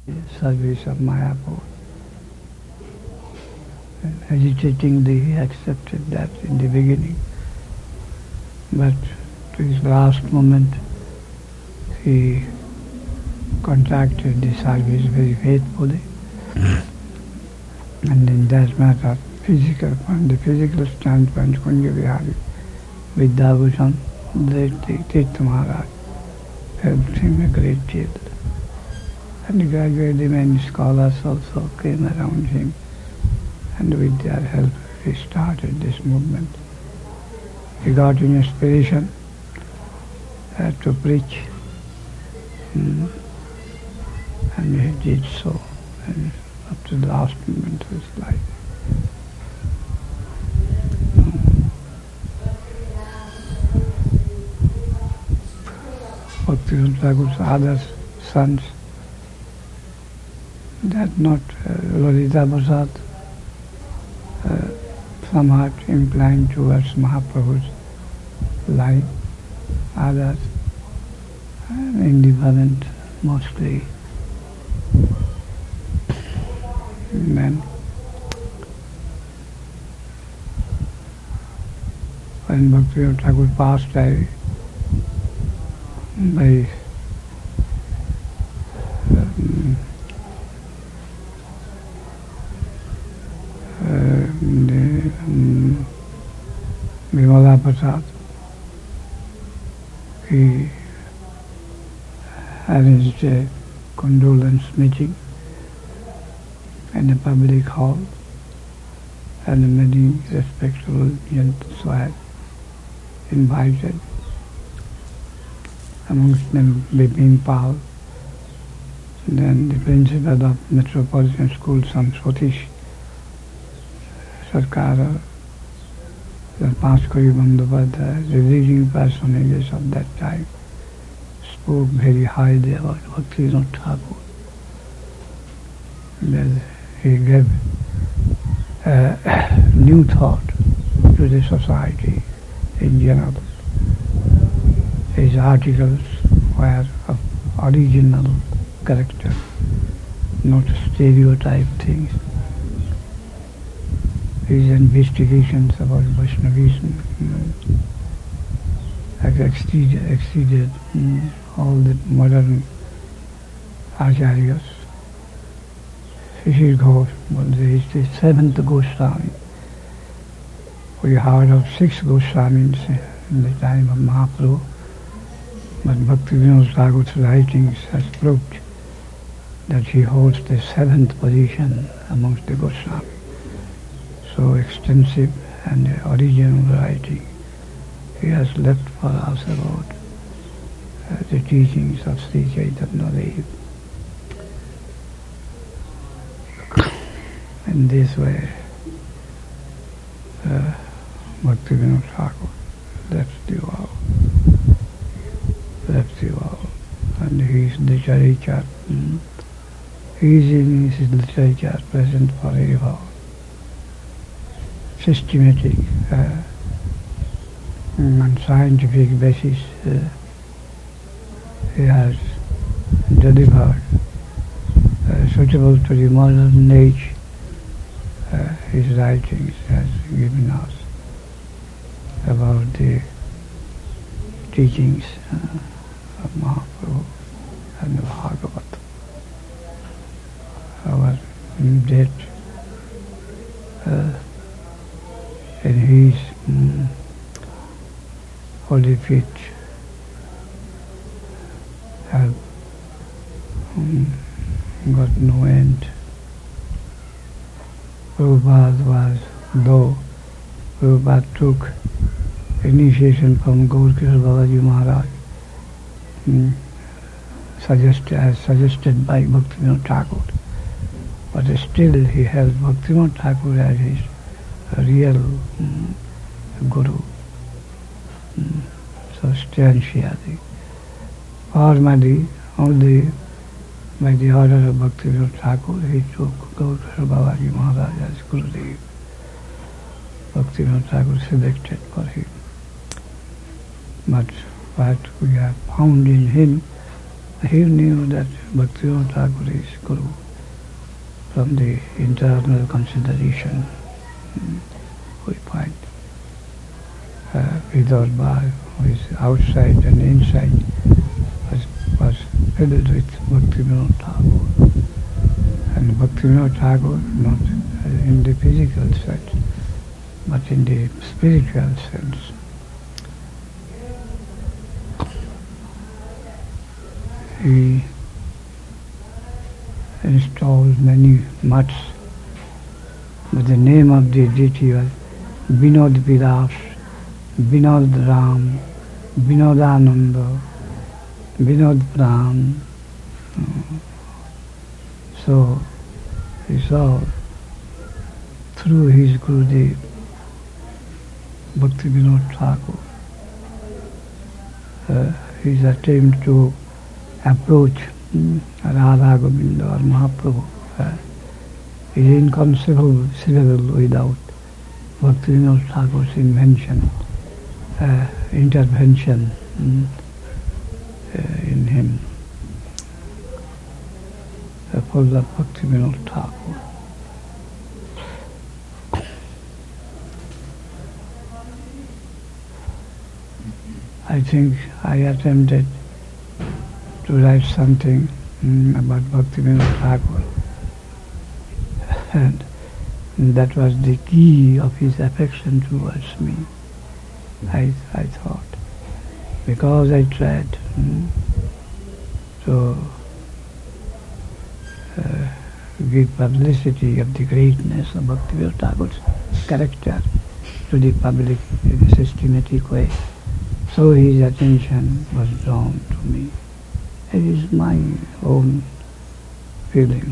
service of Mayapur. Hesitatingly, he accepted that in the beginning, but to his last moment, he contracted the service very faithfully. And in that matter, from the physical standpoint, Kunja Vihari, Vidyabhushan, Tirtha Maharaj helped him a great deal. And gradually many scholars also came around him, and with their help he started this movement. He got an inspiration to preach, and he did so, and up to the last moment of his life. Bhaktivinoda Thakur's other sons, that not Lalita Prasad, somewhat inclined towards Mahaprabhu's line, others indifferent mostly. And then when Bhaktivinoda Thakur passed away by Vimala Prasad, he arranged a condolence meeting in a public hall, and many respectable gentlemen were invited, amongst them Bipin Pal, then the principal of Metropolitan School, Satish Sarkar, the Panchkari Bandhopadhyay, the leading personages of that time, spoke very highly about Bhaktivinoda Thakur. That he gave new thought to the society in general. His articles were of original character, not stereotype things. His investigations about Vaishnavism have exceeded all the modern acharyas. Shishir Ghosh was the seventh Goswami. We heard of 6 Goswamis in the time of Mahaprabhu, but Bhaktivinoda Thakur's writings has proved that he holds the 7th position amongst the Goswamis. So extensive and original writing he has left for us about the teachings of Sri Chaitanya Dev. In this way, Bhaktivinoda Thakur left the world, and he is literature. He is in his literature present forever. Systematic on scientific basis, he has delivered suitable to the modern age. His writings has given us about the teachings of Mahaprabhu and the Bhagavad. Our debt in his holy feet have got no end. Though Prabhupada took initiation from Gaurkishore Babaji Maharaj, suggested by Bhaktivinoda Thakur, but still he held Bhaktivinoda Thakur as his real guru, substantially. Formally, only by the order of Bhaktivinoda Thakur, he took Gaurkishore Babaji Maharaj as Gurudev. Bhaktivinoda Thakur selected for him. But what we have found in him He knew that Bhaktivinoda Thakur is Guru from the internal consideration. We find Vidor Bhai, who is outside and inside, was filled with Bhaktivinoda Thakur. And Bhaktivinoda Thakur, not in the physical sense, but in the spiritual sense. He installed many mutts, but the name of the deity was Vinod Vilas, Vinod Ram, Vinodananda, Vinod Pran. So he saw through his Gurudev, Bhaktivinoda Thakur, his attempt to approach Radha Govinda or Mahaprabhu is inconceivable without Bhaktivinoda Thakur's intervention in him. Full of Bhaktivinoda Thakur. I think I attempted to write something about Bhaktivinoda Thakur, and that was the key of his affection towards me. I thought, because I tried to give publicity of the greatness of Bhaktivinoda Thakur's character to the public in a systematic way, so his attention was drawn to me. It is my own feeling.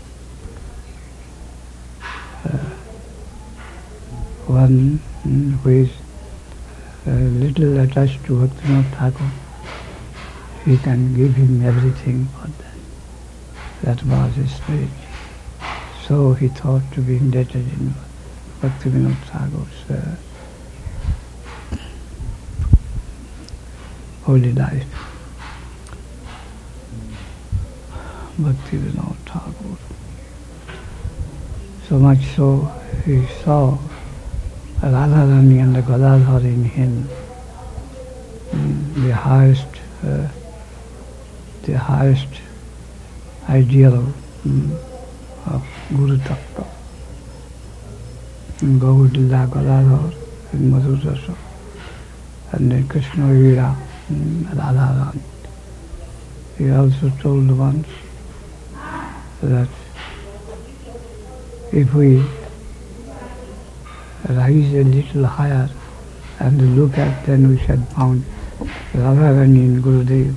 One who is little attached to Bhaktivinoda Thakur, he can give him everything for that. That was his spirit. So he thought to be indebted in Bhaktivinoda Thakur's holy life. Bhaktivinoda Thakur. So much so, he saw Radharani and the Gadadhar in him, the highest ideal of Guru Tattva. In Gaudila Gadadhar, in Madhurasa, and then Krishna Veera, Radharani. He also told once that if we rise a little higher and look at, then we shall find Radharani in Gurudev.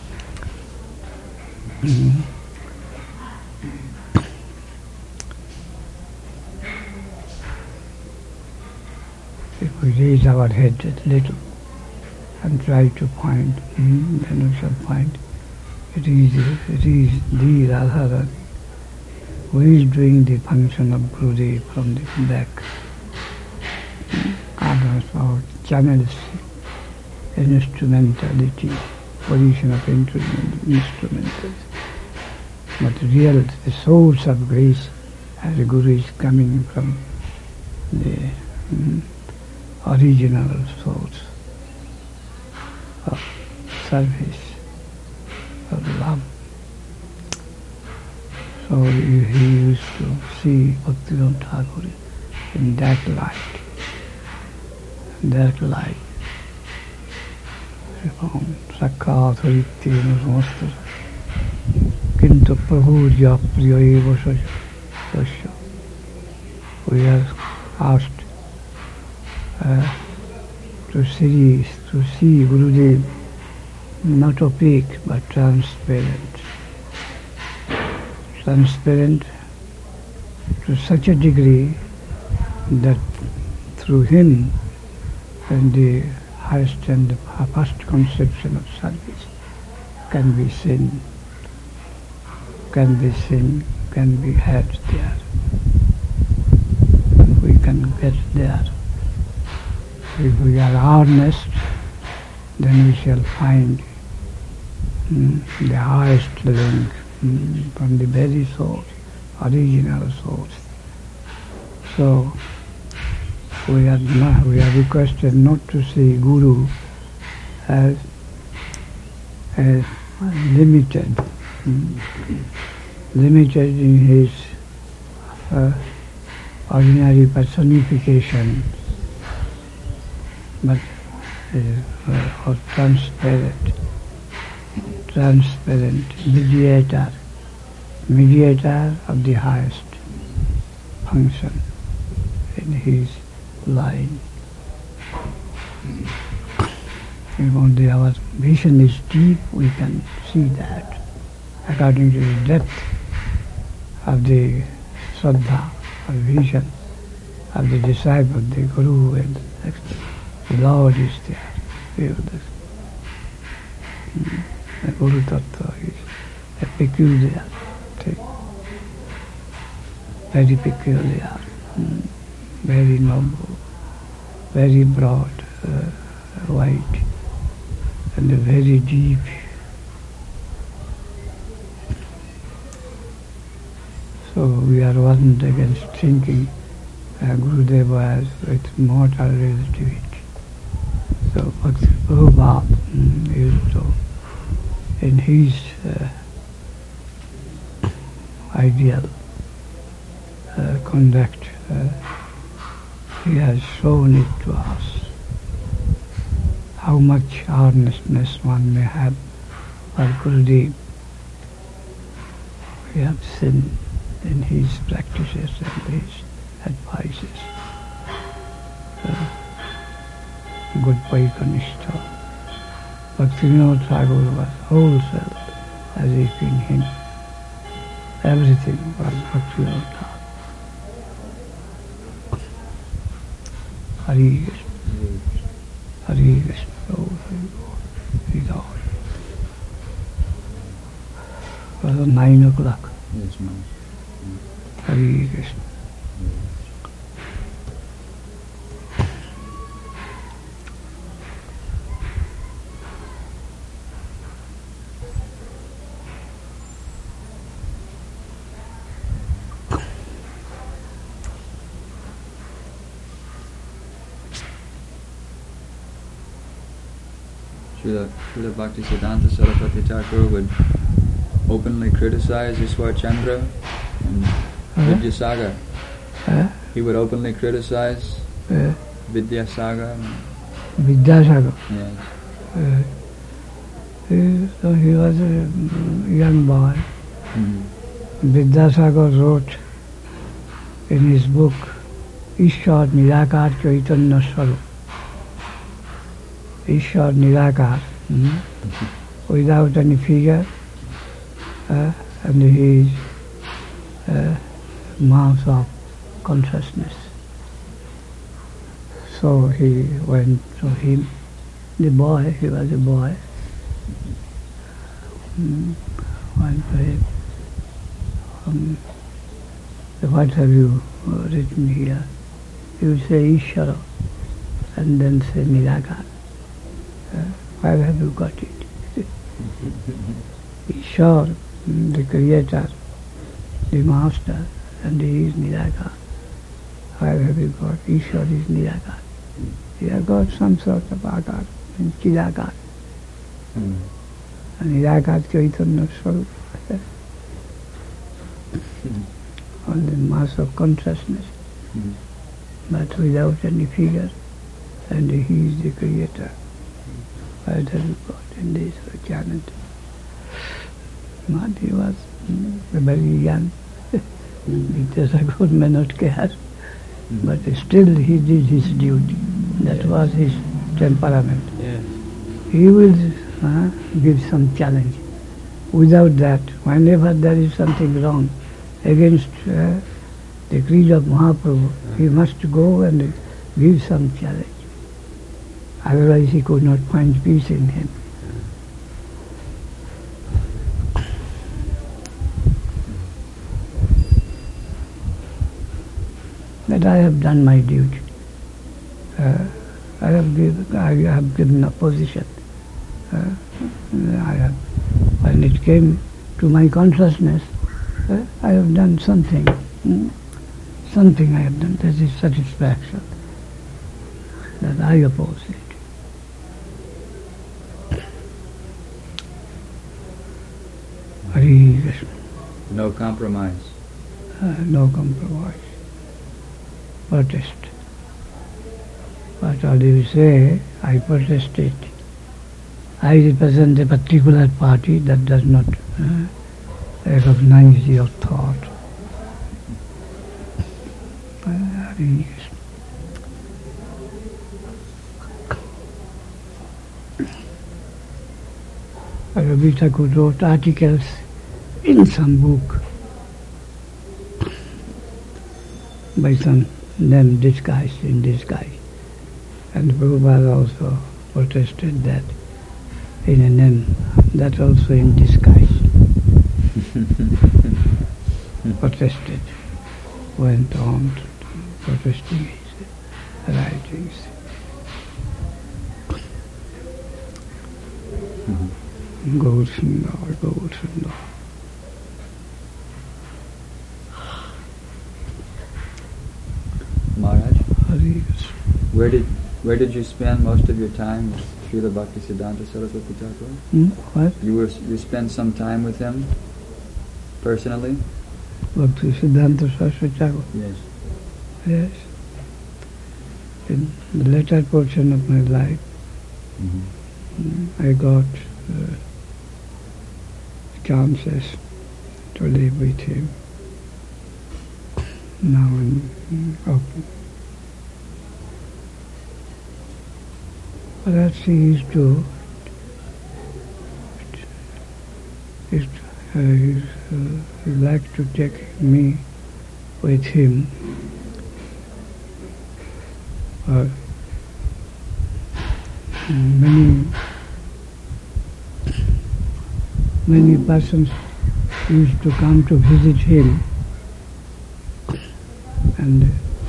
If we raise our head a little and try to find, then we shall find it is the Radharani who is doing the function of Gurudev from the back. Others are channels, instrumentality, position of instrumentality. But the source of grace as a Guru is coming from the original source of service, of love. So he used to see Bhaktivinoda Thakur in that light. That light. Sakha Tharityena Samastha Kintu Prabhujya Priya Eva Sasya. We are asked to see Gurudev not opaque but transparent. Transparent to such a degree that through him and the highest and the first conception of service can be seen, can be had there. And we can get there. If we are earnest, then we shall find the highest link from the very source, original source. So we are requested not to see Guru as limited, limited in his ordinary personification, but or transparent mediator of the highest function in his line. If only our vision is deep, we can see that according to the depth of the Shraddha, or vision of the disciple, the Guru, and the Lord is there. The Guru Tattva is a peculiar thing, very peculiar, very noble, very broad, wide, and very deep. So we are warned against thinking Gurudev was with mortal relativity. So Bhakti Prabhupada used to, in his ideal conduct, he has shown it to us, how much earnestness one may have for Gurudev. We have seen in his practices and his advices. Good Vaikanishta. Bhaktivinoda Thakur was whole self as if in him. Everything was Bhaktivinoda Thakur. Hari Krishna. Hari Krishna. Oh, Hari Lord. It was 9 o'clock. Yes, ma'am. Hari Krishna. Srila Bhaktisiddhanta Saraswati Thakur would openly criticize Ishwar Chandra and Vidyasagar. He would openly criticize Vidyasagar. Vidyasagar. Yes. So he was a young boy. Vidyasagar wrote in his book Ishwar Nirakar Chaitanya Swarup. Ishwar Nirakar, without any figure, and he is mass of consciousness. So he went to him, the boy, he was a boy, went to him. What have you written here? You say Ishvara and then say Nirakar. Where have you got it? Ishwar, the creator, the master, and he is Nirakar. Where have you got? Ishwar is Nirakar. He has got some sort of akar, Chidakar. And Nirakar Chaitanya Swarup. On the mass of consciousness, but without any figure, and he is the creator. Where have you got in this chant? But he was very young. Vidyasagar may not care, but still he did his duty. That was his temperament. Yes. He will give some challenge. Without that, whenever there is something wrong against the creed of Mahaprabhu, he must go and give some challenge. Otherwise he could not find peace in him. That I have done my duty. I have given opposition. I have when it came to my consciousness, I have done something. Something I have done. That is satisfaction. That I oppose it. Hare Krishna. No compromise. No compromise. Protest. What all you say, I protest it. I represent a particular party that does not recognize your thought. Hare Krishna. Ravi Thakur wrote articles in some book by some name disguised in disguise. And Prabhupada also protested that in a name that also in disguise. Protested, went on protesting his writings. Gaur Sundar, Gaur Sundar. Maharaj, Hare Krishna. where did you spend most of your time with Srila Bhaktisiddhanta Saraswati Thakur? What? You spend some time with him personally? Bhaktisiddhanta Saraswati Thakur? Yes. Yes. In the later portion of my life, I got chances to live with him. Now perhaps he used to he liked to take me with him. Many persons used to come to visit him and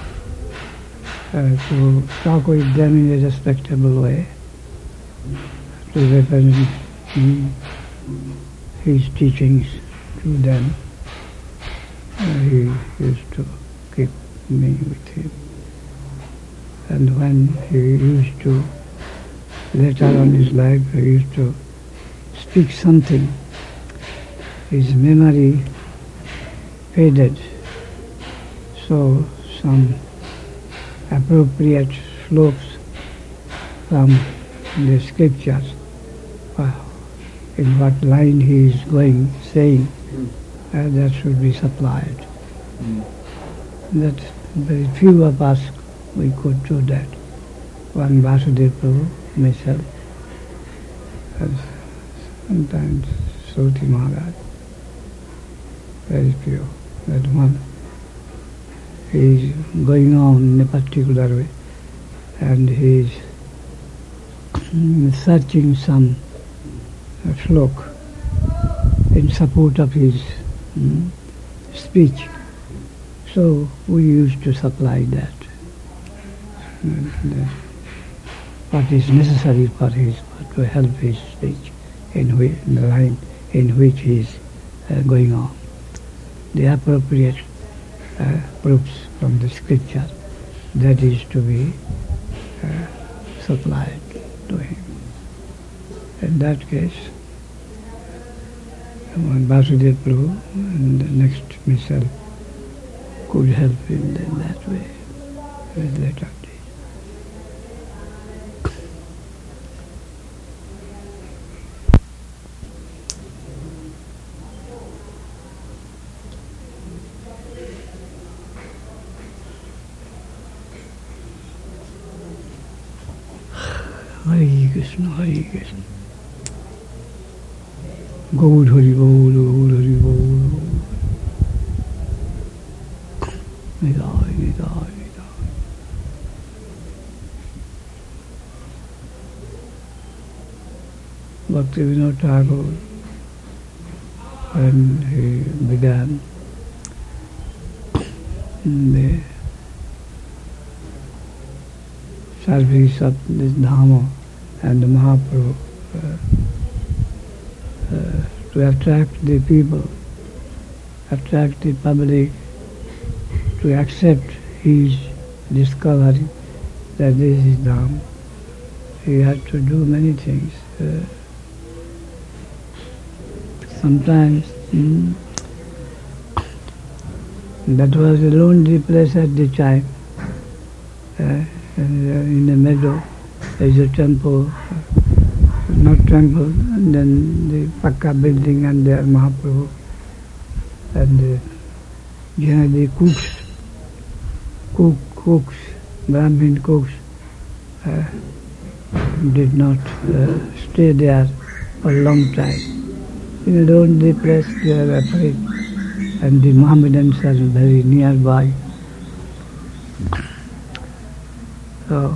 to talk with them in a respectable way, to represent his teachings to them. He used to keep me with him. And when he used to, later on his life, he used to speak something, his memory faded. So some appropriate slopes from the scriptures, in what line he is going, saying, that should be supplied. That very few of us, we could do that. One Vasudev Prabhu, myself, and sometimes Soti Maharaj, very few. That one is going on in a particular way, and he is searching some shlok in support of his speech. So we used to supply that. What is necessary for to help his speech in the line in which he is going on. The appropriate proofs from the scripture, that is to be supplied to him. In that case, one Vasudev Prabhu and the next myself could help him in that way with later days. Hare Krishna, Hare Krishna. Gaur Hari Bol, Gaur Hari Bol. Nidai, Nidai, Nidai. Bhaktivinoda Thakur, when he began the service of this Dhamma and the Mahaprabhu to attract the people, attract the public to accept his discovery that this is Dham. He had to do many things. Sometimes that was a lonely place at the time. In the meadow there is a temple, not temple, and then the Pakka building, and there Mahaprabhu and generally cooks, Brahmin cooks did not stay there for a long time. In a lonely place they are afraid, and the Mohammedans are very nearby. So,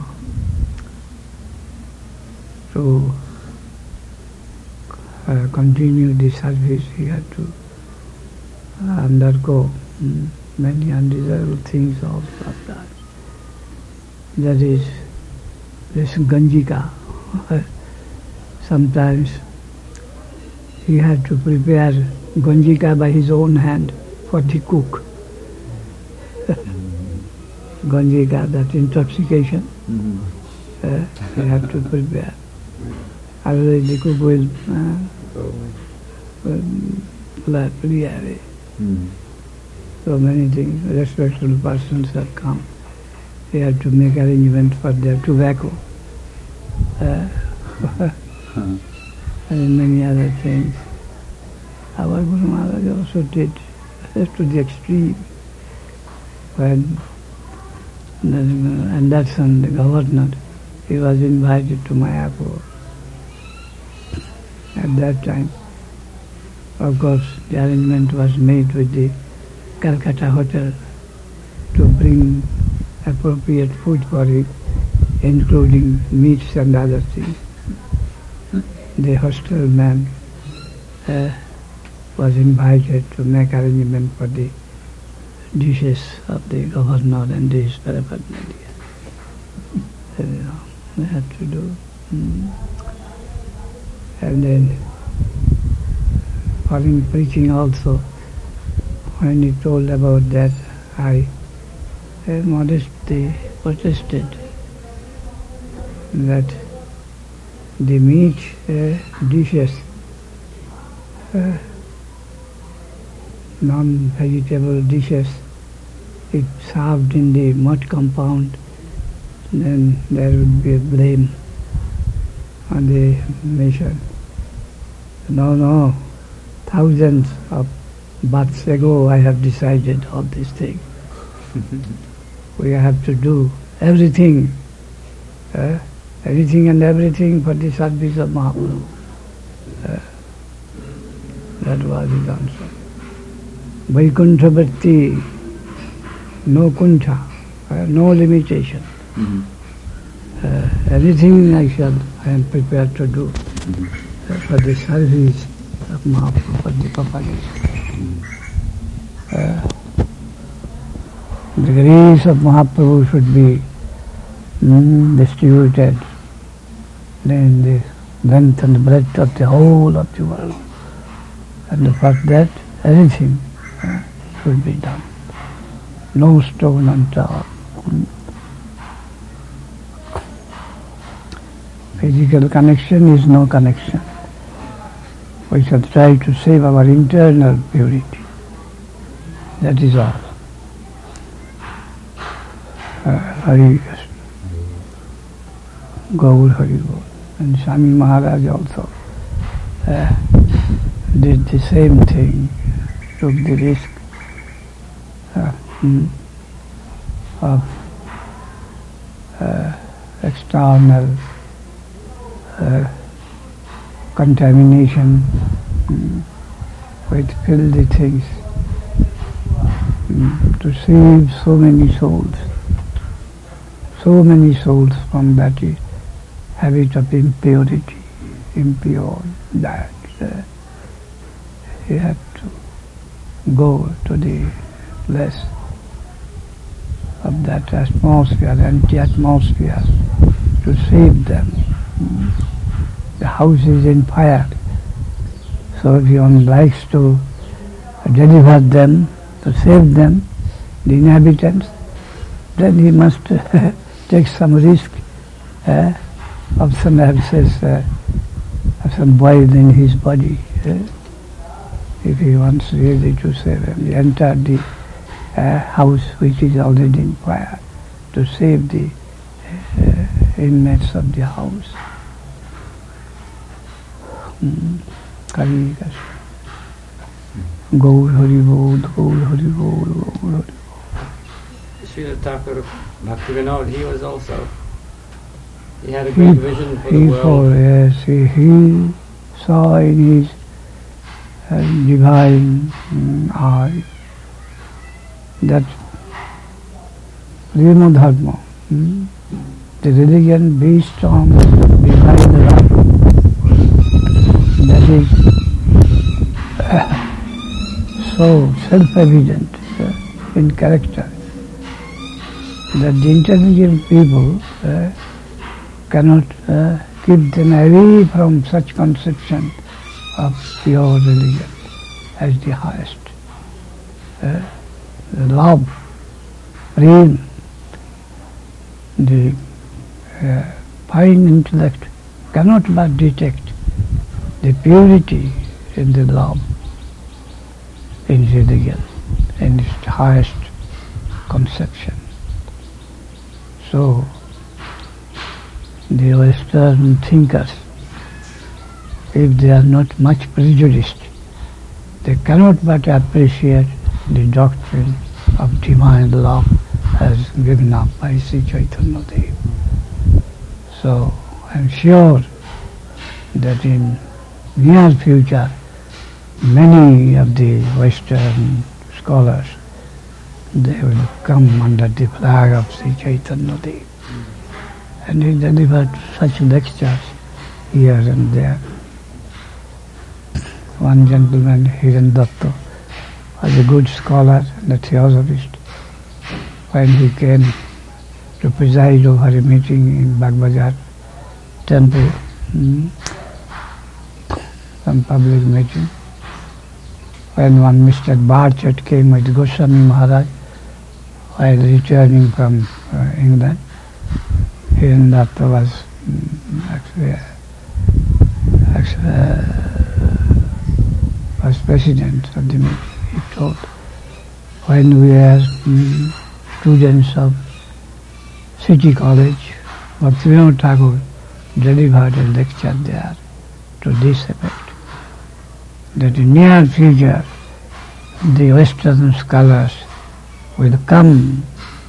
to continue the service, he had to undergo many undesirable things also of that. That is this Ganjika. Sometimes he had to prepare Ganjika by his own hand for the cook. Ganjika, that intoxication, he had to prepare. Otherwise the cook will fly away. So many things, respectable persons have come. They had to make arrangement for their tobacco and many other things. Our Guru Maharaj also did to the extreme. When Anderson, the governor, he was invited to Mayapur. At that time, of course, the arrangement was made with the Calcutta Hotel to bring appropriate food for him, including meats and other things. The hostel man was invited to make arrangement for the dishes of the governor and his paraphernalia. They had to do. And then for him preaching also, when he told about that, I modestly protested that the meat dishes, non-vegetable dishes, if served in the mud compound, then there would be a blame on the mission. No, thousands of births ago I have decided all these things. We have to do everything, anything and everything for the service of Mahaprabhu. That was his answer. Vaikuntha Bhakti, no kuntha, no limitation. Anything I am prepared to do for the service of Mahaprabhu, for the propagation. The grace of Mahaprabhu should be distributed in the length and breadth of the whole of the world. And for that, everything should be done. No stone unturned. Physical connection is no connection. We shall try to save our internal purity. That is all. Hari Gaur Hari Gaur. And Swami Maharaj also did the same thing, took the risk of external contamination with filthy things to save so many souls from that habit of impurity, impure, that he had to go to the place of that atmosphere, anti-atmosphere, to save them. The house is in fire, so So if one likes to deliver them, to save them, the inhabitants, then he must take some risk of some abscess, of some void in his body. If he wants really to save him, he entered the house which is already in fire to save the inmates of the house. Hari Krishna. Gaur Hari Bol, Gaur Hari Bol, Gaur Hari Bol. Srila Thakur Bhaktivinoda, he was also, he had a great vision for the world. Yes, he saw in his divine eye that Rima Dharma, the religion based on divine love, that is so self-evident in character that the intelligent people cannot keep them away from such conception of pure religion as the highest. The love, real, the fine intellect cannot but detect the purity in the love in religion, in its highest conception. So, the Western thinkers, if they are not much prejudiced, they cannot but appreciate the doctrine of divine love as given up by Sri Chaitanya Dev. So, I am sure that in near future, many of the Western scholars, they will come under the flag of Sri Chaitanya Dev. And he delivered such lectures here and there. One gentleman, Hiran Datta, was a good scholar and a theosophist. When he came to preside over a meeting in Bagbazar temple, some public meeting, when one Mr. Barchat came with Goswami Maharaj while returning from England, Hiran Datta was was president of the meeting. He told, when we were students of City College, Bhaktivinoda Thakur delivered a lecture there to this effect, that in near future the Western scholars will come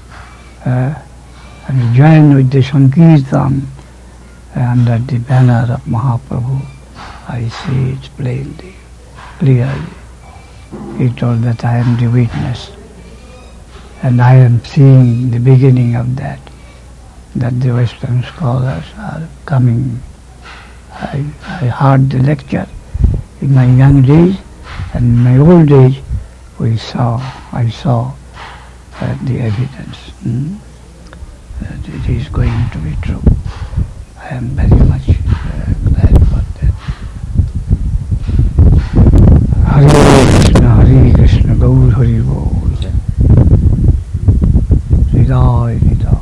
and join with the Sankirtan under the banner of Mahaprabhu. I see it plainly, clearly. He told that I am the witness, and I am seeing the beginning of that the Western scholars are coming. I heard the lecture in my young days, and in my old age I saw the evidence that it is going to be true. I am very much glad about that. Hare Krishna, Gaur Hari Bol. Nidai, Nidai.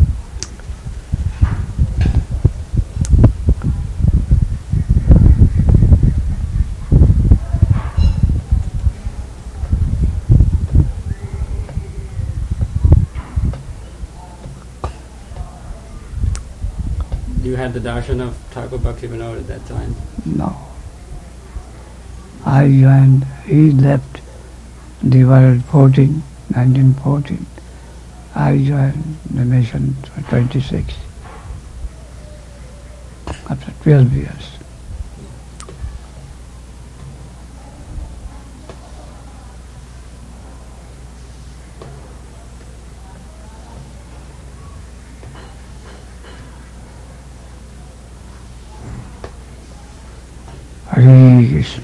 You had the darshan of Thakur Bhaktivinoda at that time? No. I joined, he left the world 1914. I joined the mission 26, after 12 years. Hare Krishna.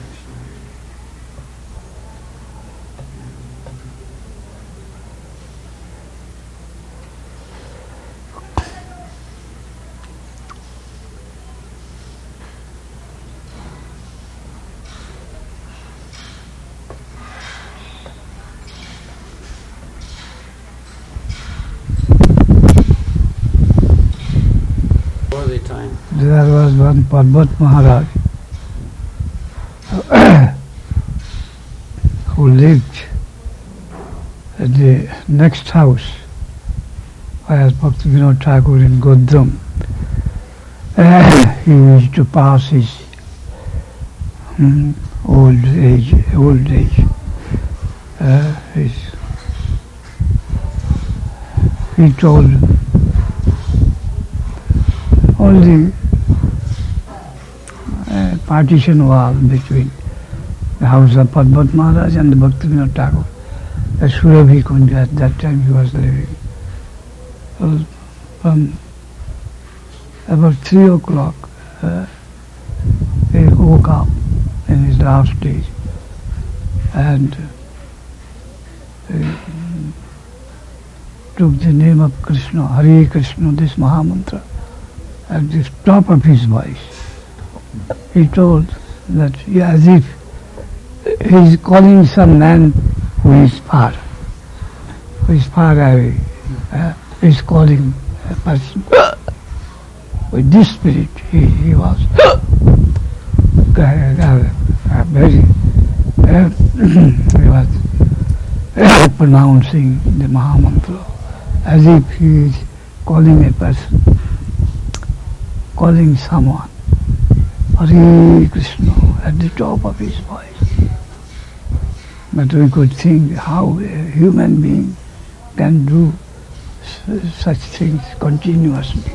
was one Parbat Maharaj who lived at the next house where Bhaktivinoda Thakur in Godram. He used to pass his old age. He told all the partition wall between the house of Parbat Maharaj and the Bhaktivinoda Thakur, the Surabhi Kunja, at that time he was living. From about 3 o'clock, he woke up in his last days and took the name of Krishna, Hare Krishna, this Mahamantra, at the top of his voice. He told that as if he is calling some man who is far away, he is calling a person. With this spirit, he was pronouncing the Mahamantra as if he is calling a person, calling someone, Hare Krishna, at the top of his voice. But we could think how a human being can do such things continuously,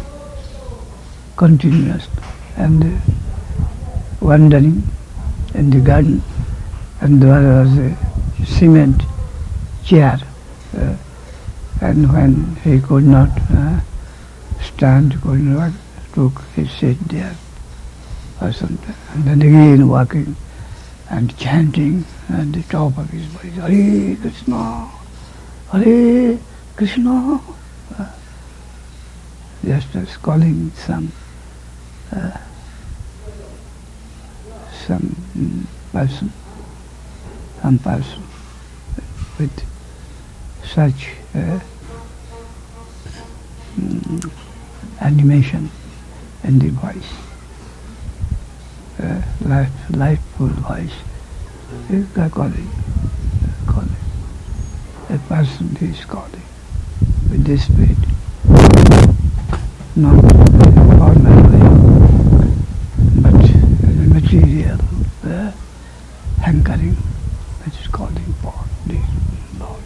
and wandering in the garden, and there was a cement chair, and when he could not stand, could not, took his seat there or something, and then again walking and chanting at the top of his voice, Hare Krishna, Hare Krishna, just as calling some person with such animation in the voice, lifeful voice. Calling a person who is calling with this spirit, not formal way, but the material hankering which is calling for the Lord.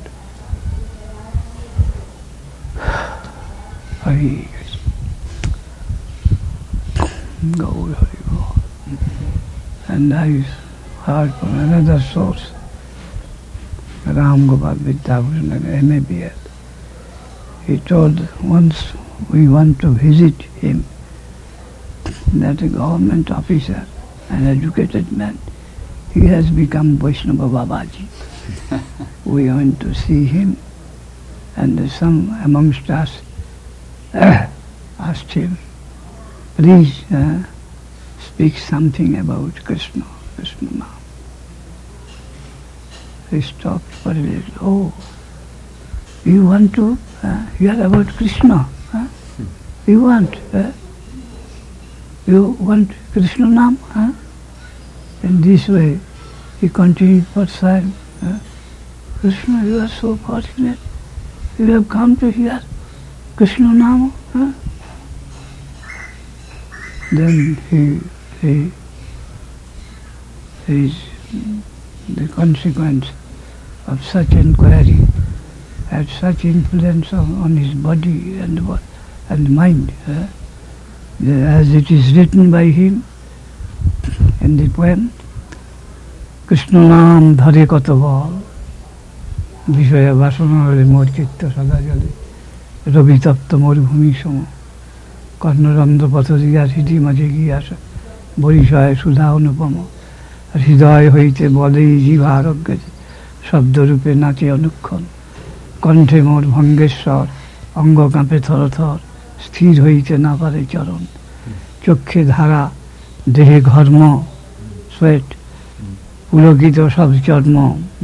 Hare Krishna. Go. And I heard from another source, Ram Gopal Vidyabhushan and MABL. He told once we want to visit him, that a government officer, an educated man, he has become Vaishnava Babaji. We went to see him, and some amongst us asked him, please speak something about Krishna Nam. He stopped for a little. Oh, you want to hear about Krishna? You want Krishna Nam? In this way, he continued for time. Krishna, you are so fortunate. You have come to hear Krishna Nam. Then the consequence of such inquiry had such influence on his body and mind, as it is written by him in the poem, Krishna Nam Dhare Kata Bal, Vishaya Vasana Mor Chitta Sada Jale, Rabi Tapta Mor Bhumi Sama, Karnaranda Patadiya Hiti Maje Giyasa, Borishaya Sudha Anupama, হৃদয় হইতে বলে জীবারোগ্যে শব্দরূপে নাচে অনুক্ষণ কণ্ঠে মোর ভঙ্গেশ্বর অঙ্গ কাঁপে থরথর স্থির হইতে না পারে চরণ চক্ষে ধারা দেহে ঘর্ম সোয়েট পুলকিত সব চর্ম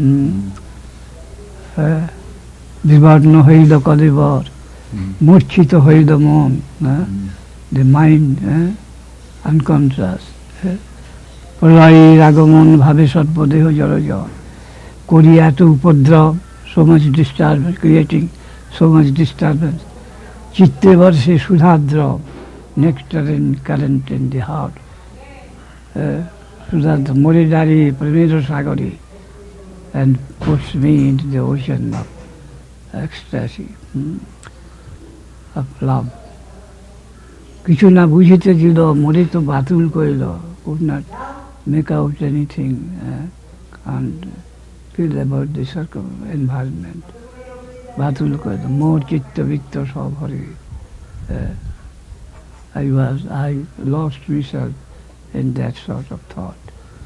বিবর্ণ হইল কলেবর মূর্ছিত হইল মন the mind unconscious. Pralay Ragaman Bhave Satpadeho Jaraja. Korea to Upodra, so much disturbance, creating so much disturbance. Chitte Varse Sudhadra, nectar and current in the heart. Sudhadra Moridari, Pramedra Sagari, and puts me into the ocean of ecstasy, of love. কিছু না বুঝিতে দিল মরে তো বাতুল কইল, could not make out anything and feel about the environment. বাতুল কইল মোর চিত্ত বৃত্ত সব হরে. I lost myself in that sort of thought.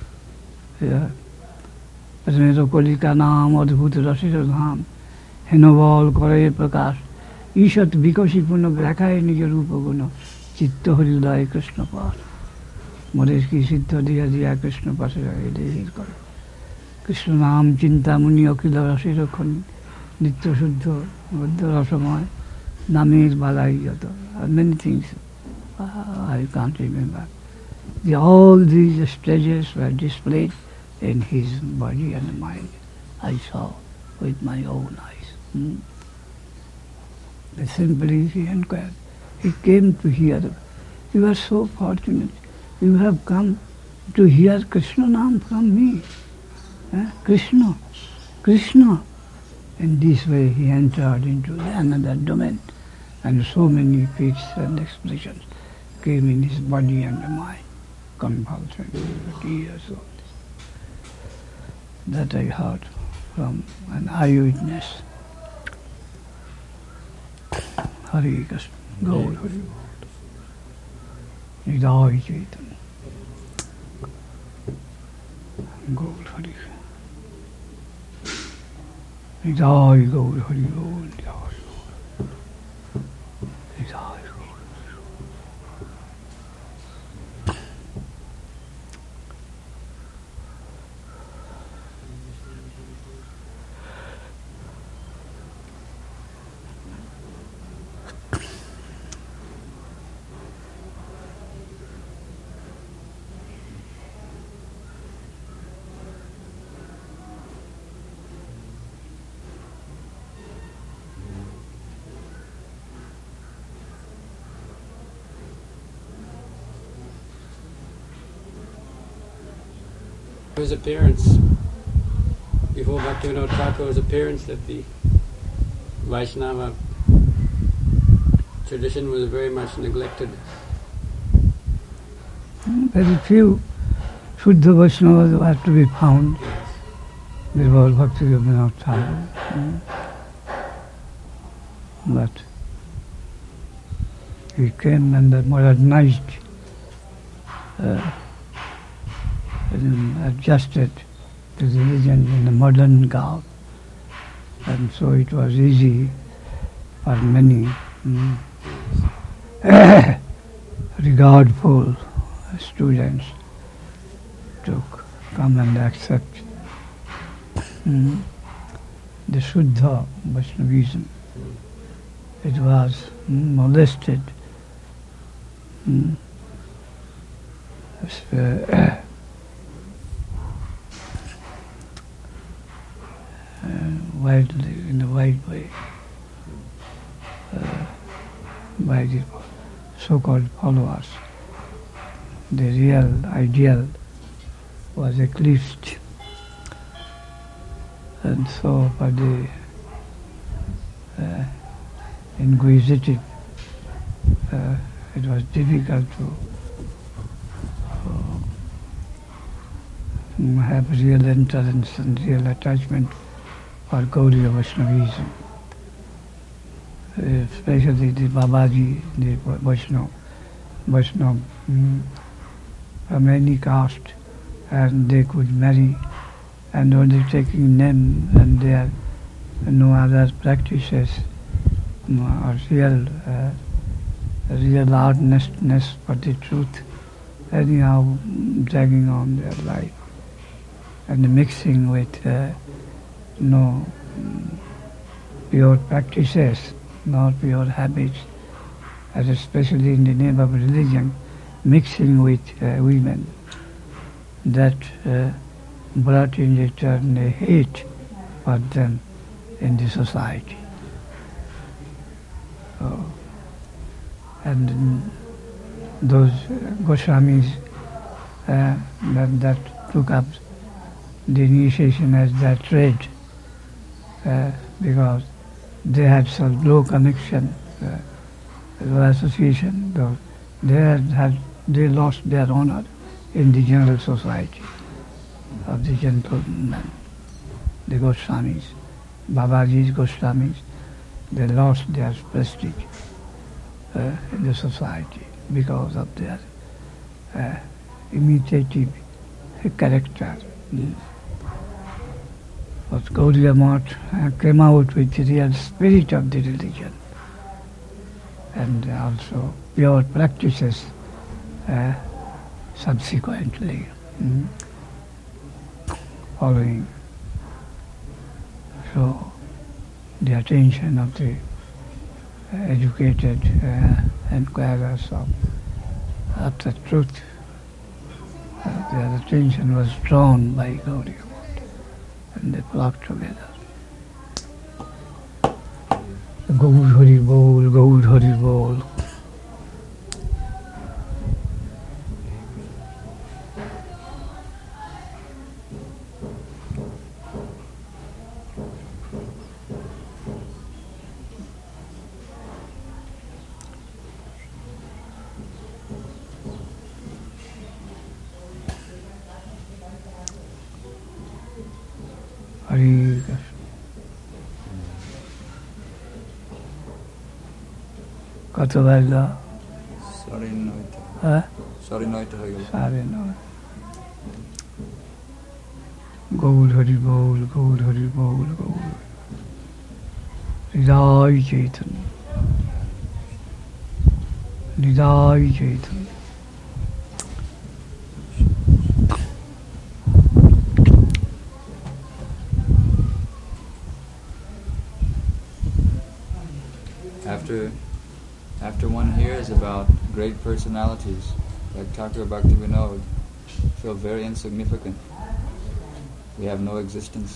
মেরো কলিকা নাম অদ্ভুত রসির ধাম, হেনবল করে প্রকাশ, ঈষৎ বিকশিপূর্ণ দেখায় নিজের রূপগুণ, চিত্ত হৃদয় কৃষ্ণ পাশ। মরে কি সিদ্ধ দিয়া দিয়া কৃষ্ণ পাশে দেহির করে। কৃষ্ণ নাম চিন্তামণি অখিল রসের খনি, নিত্য শুদ্ধ বদ্ধ রসময়, নামের বালাই যত, many things I can't remember. All these stages were displayed in his body and mind. I saw with my own eyes. Simply he inquired. He came to hear. You are so fortunate. You have come to hear Krishna Nam from me. Krishna, Krishna. In this way he entered into another domain, and so many feats and expressions came in his body and mind. Convulsion, tears, all this. That I heard from an eyewitness. Hare Krishna, Gaur Hari Bol. Nidai Chaitanya. Gaur Hari. Nidai Gaur Hari Bol. Nidai Gaur. Nidai Gaur. His appearance, before Bhaktivinoda Thakur's appearance, that the Vaishnava tradition was very much neglected. Very few Shuddha Vaishnavas were to be found before Bhaktivinoda Thakur. But he came and modernized, adjusted the religion in a modern garb, and so it was easy for many regardful students to come and accept the Shuddha Vaishnavism. It was molested. Widely, in a wide way, by the so-called followers. The real ideal was eclipsed, and so for the inquisitive, it was difficult to have real entrance and real attachment for Gauriya Vaishnavism, especially the Babaji, the Vaishnava from any caste, and they could marry and only taking name, and there are no other practices or real earnestness for the truth, anyhow dragging on their life and mixing with no pure practices, not pure habits, and especially in the name of religion, mixing with women, that brought in return a hate for them in the society. And those Goswamis that took up the initiation as their trade, because they had such low connection, association, they lost their honor in the general society of the gentlemen, the Goswamis, Babaji's Goswamis. They lost their prestige in the society because of their imitative character. But Gaudiya Math came out with the real spirit of the religion, and also pure practices subsequently following. So the attention of the educated inquirers of the truth, their attention was drawn by Gaudiya Math, and they flocked together. Gaur Hari Bol, Gaur Hari Bol. Hari Krishna. কত বাজলো? Sorry, হ্যাঁ, Sorry, হয়ে গেল। সাড়ে নয়। গৌর হরি বল, গৌর হরি বল, গৌর হৃদয় চৈতন্য, হৃদয় Chaitanya. After one hears about great personalities like Thakur Bhaktivinoda, feel very insignificant. We have no existence.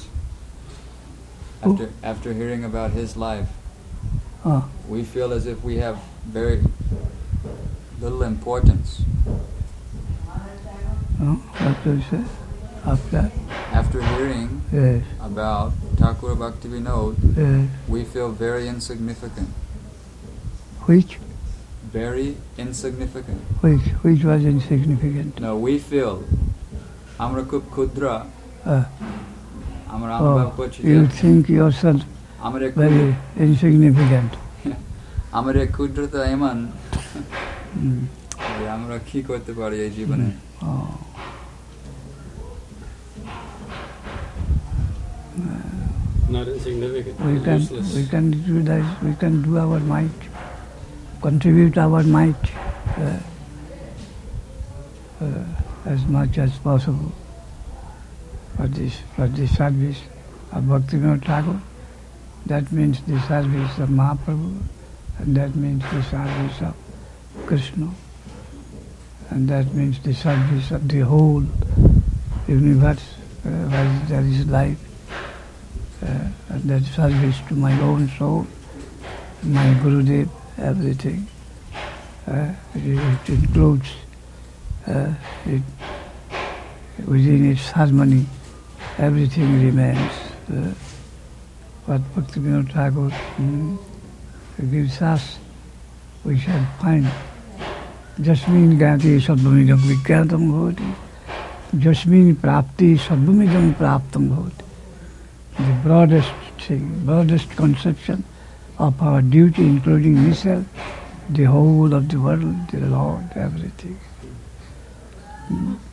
After hearing about his life, we feel as if we have very little importance. What do you say? After hearing about Thakur Bhaktivinoda, we feel very insignificant. Which? Very insignificant. Which was insignificant? No, we feel Amra Kup Kudra. You think yourself very insignificant. Amare Kudra ta eman. Amra ki korte pari ei jibone. Not insignificant. We can do our might, contribute our might as much as possible for the service of Bhaktivinoda Thakur. That means the service of Mahaprabhu, and that means the service of Krishna, and that means the service of the whole universe where there is life. And that service to my own soul, my Gurudev, everything. It includes within its harmony, everything remains. What Bhaktivinoda Thakur gives us, we shall find. Jasmin Gati Sadbhumidam Vigyatam Bhavati. Jasmin Prapti Sadbhumidam Praptam Bhavati. The broadest thing, broadest conception of our duty, including myself, the whole of the world, the Lord, everything.